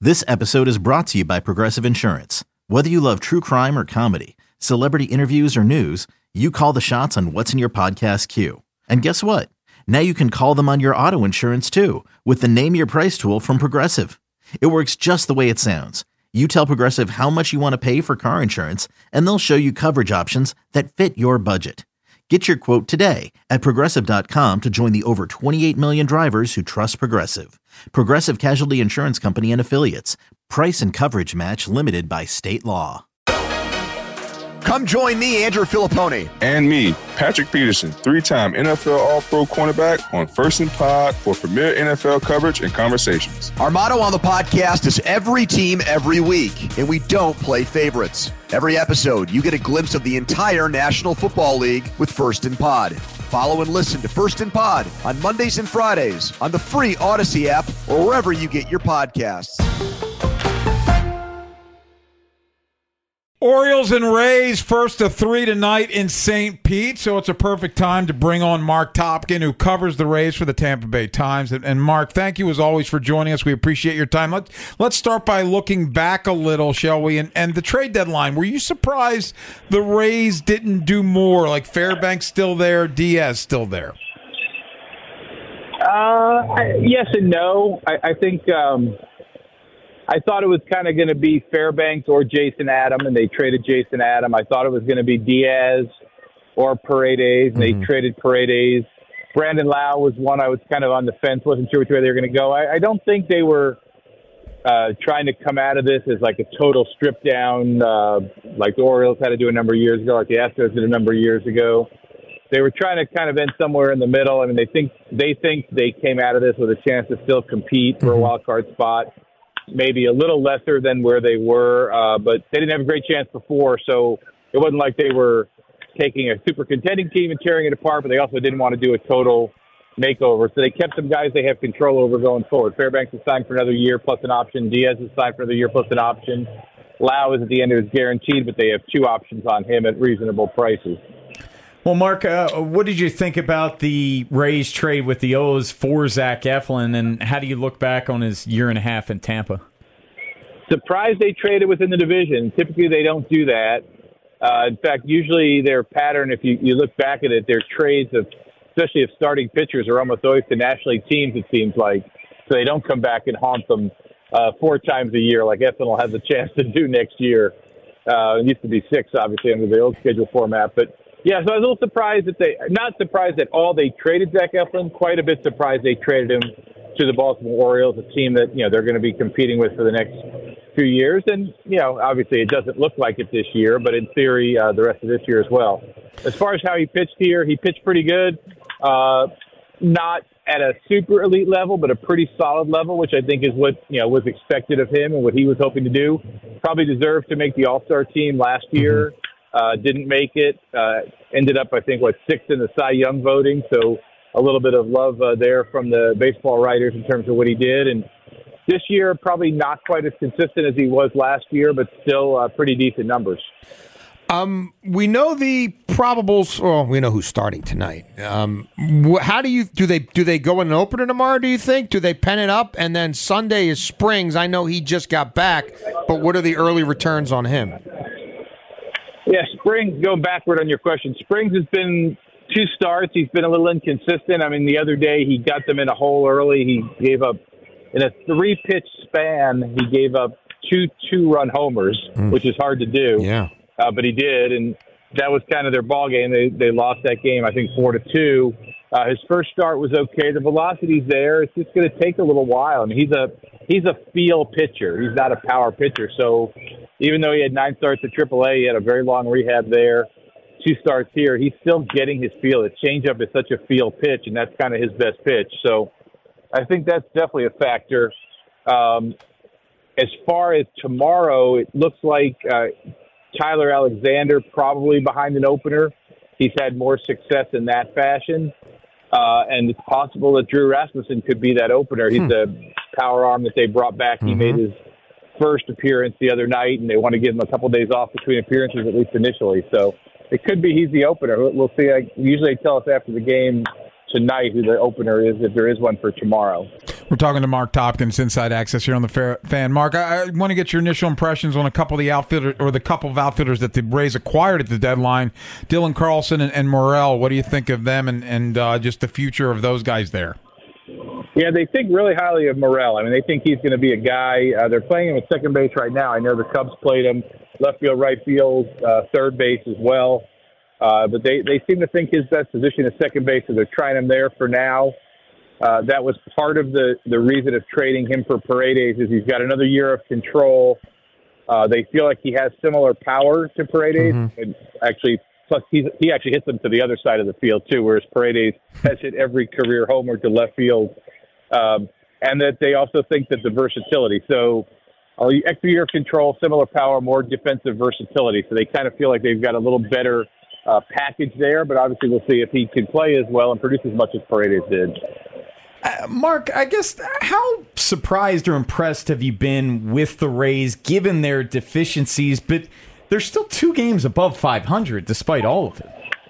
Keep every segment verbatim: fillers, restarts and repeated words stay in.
This episode is brought to you by Progressive Insurance. Whether you love true crime or comedy, celebrity interviews or news, you call the shots on what's in your podcast queue. And guess what? Now you can call them on your auto insurance too with the Name Your Price tool from Progressive. It works just the way it sounds. You tell Progressive how much you want to pay for car insurance, and they'll show you coverage options that fit your budget. Get your quote today at Progressive dot com to join the over twenty-eight million drivers who trust Progressive. Progressive Casualty Insurance Company and Affiliates. Price and coverage match limited by state law. Come join me, Andrew Filippone. And me, Patrick Peterson, three-time N F L All-Pro cornerback on First and Pod for premier N F L coverage and conversations. Our motto on the podcast is every team, every week, and we don't play favorites. Every episode, you get a glimpse of the entire National Football League with First and Pod. Follow and listen to First and Pod on Mondays and Fridays on the free Odyssey app or wherever you get your podcasts. Orioles and Rays, first of three tonight in Saint Pete, so it's a perfect time to bring on Mark Topkin, who covers the Rays for the Tampa Bay Times. And, and Mark, thank you as always for joining us. We appreciate your time. Let's, let's start by looking back a little, shall we? And, and the trade deadline, were you surprised the Rays didn't do more? Like Fairbanks still there, Diaz still there? Uh, I, yes and no. I, I think... Um, I thought it was kind of going to be Fairbanks or Jason Adam, and they traded Jason Adam. I thought it was going to be Diaz or Paredes, and mm-hmm. they traded Paredes. Brandon Lau was one I was kind of on the fence, wasn't sure which way they were going to go. I, I don't think they were uh, trying to come out of this as like a total strip down, uh, like the Orioles had to do a number of years ago, like the Astros did a number of years ago. They were trying to kind of end somewhere in the middle. I mean, they think they think they came out of this with a chance to still compete for a wild card spot. Maybe a little lesser than where they were, uh, but they didn't have a great chance before, so it wasn't like they were taking a super contending team and tearing it apart, but they also didn't want to do a total makeover. So they kept some guys they have control over going forward. Fairbanks is signed for another year plus an option. Diaz is signed for another year plus an option. Lau is at the end of his guaranteed, but they have two options on him at reasonable prices. Well, Mark, uh, what did you think about the Rays trade with the O's for Zach Eflin, and how do you look back on his year and a half in Tampa? Surprised they traded within the division. Typically, they don't do that. Uh, in fact, usually their pattern, if you, you look back at it, their trades, of, especially if starting pitchers, are almost always to National League teams, it seems like, so they don't come back and haunt them uh, four times a year like Eflin will have the chance to do next year. Uh, it used to be six, obviously, under the old schedule format, but yeah, so I was a little surprised that they, not surprised at all they traded Zach Eflin, quite a bit surprised they traded him to the Baltimore Orioles, a team that, you know, they're going to be competing with for the next few years. And, you know, obviously it doesn't look like it this year, but in theory, uh, the rest of this year as well. As far as how he pitched here, he pitched pretty good. Uh, not at a super elite level, but a pretty solid level, which I think is what, you know, was expected of him and what he was hoping to do. Probably deserved to make the All-Star team last year. Mm-hmm. Uh, didn't make it. Uh, ended up, I think, what, sixth in the Cy Young voting. So a little bit of love uh, there from the baseball writers in terms of what he did. And this year, probably not quite as consistent as he was last year, but still uh, pretty decent numbers. Um, we know the probables. Well, we know who's starting tonight. Um, wh- how do you do they do they go in an opener tomorrow? Do you think? Do they pen it up and then Sunday is Springs? I know he just got back, but what are the early returns on him? Yeah, Springs, going backward on your question, Springs has been two starts. He's been a little inconsistent. I mean, the other day he got them in a hole early. He gave up, in a three-pitch span, he gave up two two-run homers, mm. which is hard to do. Yeah, uh, but he did, and that was kind of their ball game. They they lost that game, I think, four to two. Uh, his first start was okay. The velocity's there. It's just going to take a little while. I mean, he's a he's a feel pitcher. He's not a power pitcher. So even though he had nine starts at triple A, he had a very long rehab there, two starts here, he's still getting his feel. His changeup is such a feel pitch, and that's kind of his best pitch. So I think that's definitely a factor. Um, as far as tomorrow, it looks like uh, Tyler Alexander probably behind an opener. He's had more success in that fashion. Uh, and it's possible that Drew Rasmussen could be that opener. He's hmm. a power arm that they brought back. Mm-hmm. He made his first appearance the other night, and they want to give him a couple days off between appearances, at least initially. So it could be he's the opener. We'll see. I, usually they tell us after the game tonight who the opener is, if there is one for tomorrow. We're talking to Mark Topkins, Inside Access here on the Fan. Mark, I, I want to get your initial impressions on a couple of the outfitters, or the couple of outfitters that the Rays acquired at the deadline, Dylan Carlson and, and Morel. What do you think of them and, and uh, just the future of those guys there? Yeah, they think really highly of Morel. I mean, they think he's going to be a guy. Uh, they're playing him at second base right now. I know the Cubs played him left field, right field, uh, third base as well. Uh, but they, they seem to think his best position is second base, so they're trying him there for now. Uh, that was part of the, the reason of trading him for Paredes, is he's got another year of control. Uh, they feel like he has similar power to Paredes. Mm-hmm. And actually, plus he's, he actually hits them to the other side of the field too, whereas Paredes has hit every career homer to left field. Um, and that they also think that the versatility. So uh, extra year of control, similar power, more defensive versatility. So they kind of feel like they've got a little better uh, package there. But obviously we'll see if he can play as well and produce as much as Paredes did. Uh, Mark, I guess, how surprised or impressed have you been with the Rays, given their deficiencies, but they're still two games above five hundred despite all of it?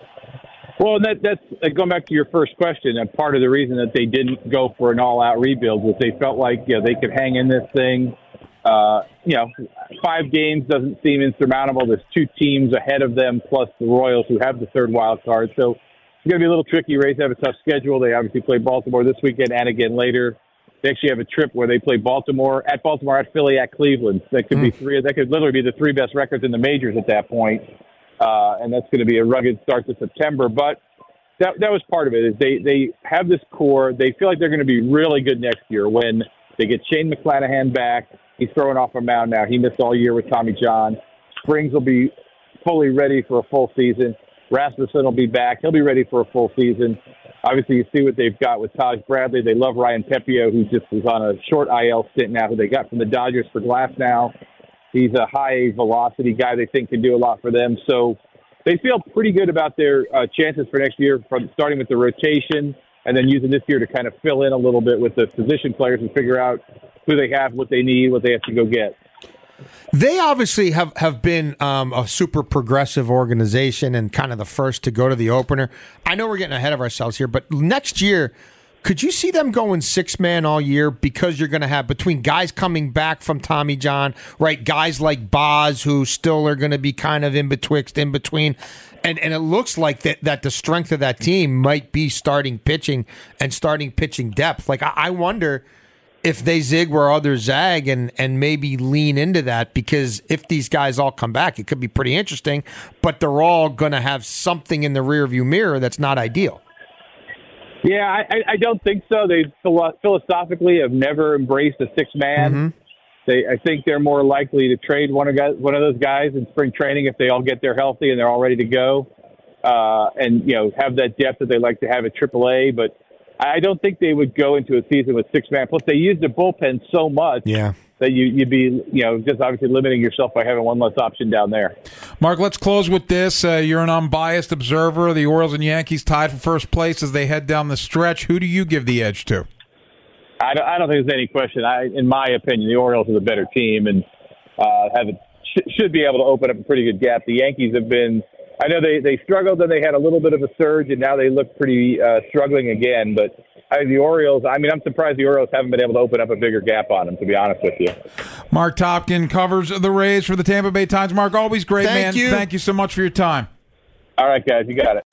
Well, that, that's uh, going back to your first question, and part of the reason that they didn't go for an all-out rebuild was they felt like, you know, they could hang in this thing. Uh, you know, five games doesn't seem insurmountable. There's two teams ahead of them, plus the Royals, who have the third wild card. So it's going to be a little tricky. Rays have a tough schedule. They obviously play Baltimore this weekend and again later. They actually have a trip where they play Baltimore, at Baltimore, at Philly, at Cleveland. That could mm. be three. That could literally be the three best records in the majors at that point. Uh, and that's going to be a rugged start to September. But that that was part of it. Is they, they have this core. They feel like they're going to be really good next year when they get Shane McClanahan back. He's throwing off a mound now. He missed all year with Tommy John. Springs will be fully ready for a full season. Rasmussen will be back. He'll be ready for a full season. Obviously, you see what they've got with Taj Bradley. They love Ryan Pepio, who just was on a short I L stint now, who they got from the Dodgers for Glasnow. He's a high-velocity guy they think can do a lot for them. So they feel pretty good about their uh, chances for next year, from starting with the rotation and then using this year to kind of fill in a little bit with the position players and figure out who they have, what they need, what they have to go get. They obviously have, have been um, a super progressive organization and kind of the first to go to the opener. I know we're getting ahead of ourselves here, but next year, could you see them going six-man all year, because you're going to have, between guys coming back from Tommy John, right, guys like Boz who still are going to be kind of in betwixt, in between, and and it looks like that, that the strength of that team might be starting pitching and starting pitching depth. Like, I, I wonder if they zig where others zag and, and maybe lean into that, because if these guys all come back, it could be pretty interesting, but they're all going to have something in the rearview mirror that's not ideal. Yeah, I, I don't think so. They philosophically have never embraced a six-man. Mm-hmm. They, I think they're more likely to trade one of guys, one of those guys in spring training if they all get there healthy and they're all ready to go, uh, and you know have that depth that they like to have at triple A. But I don't think they would go into a season with six-man. Plus, they use the bullpen so much. Yeah. That you, you'd be, you know, just obviously limiting yourself by having one less option down there. Mark, let's close with this. Uh, you're an unbiased observer. The Orioles and Yankees tied for first place as they head down the stretch. Who do you give the edge to? I don't, I don't think there's any question. I, in my opinion, the Orioles are the better team and uh, have a, sh- should be able to open up a pretty good gap. The Yankees have been, I know they, they struggled, then they had a little bit of a surge, and now they look pretty uh, struggling again, but I, the Orioles, I mean, I'm surprised the Orioles haven't been able to open up a bigger gap on them, to be honest with you. Mark Topkin covers the Rays for the Tampa Bay Times. Mark, always great, Thank man. You. Thank you so much for your time. All right, guys, you got it.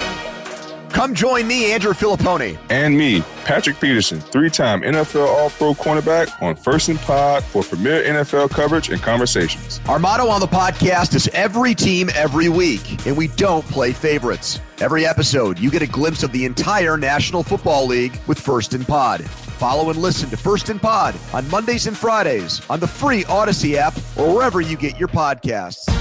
Come join me, Andrew Filippone. And me, Patrick Peterson, three-time N F L All-Pro cornerback on First and Pod for premier N F L coverage and conversations. Our motto on the podcast is every team, every week, and we don't play favorites. Every episode, you get a glimpse of the entire National Football League with First and Pod. Follow and listen to First and Pod on Mondays and Fridays on the free Odyssey app or wherever you get your podcasts.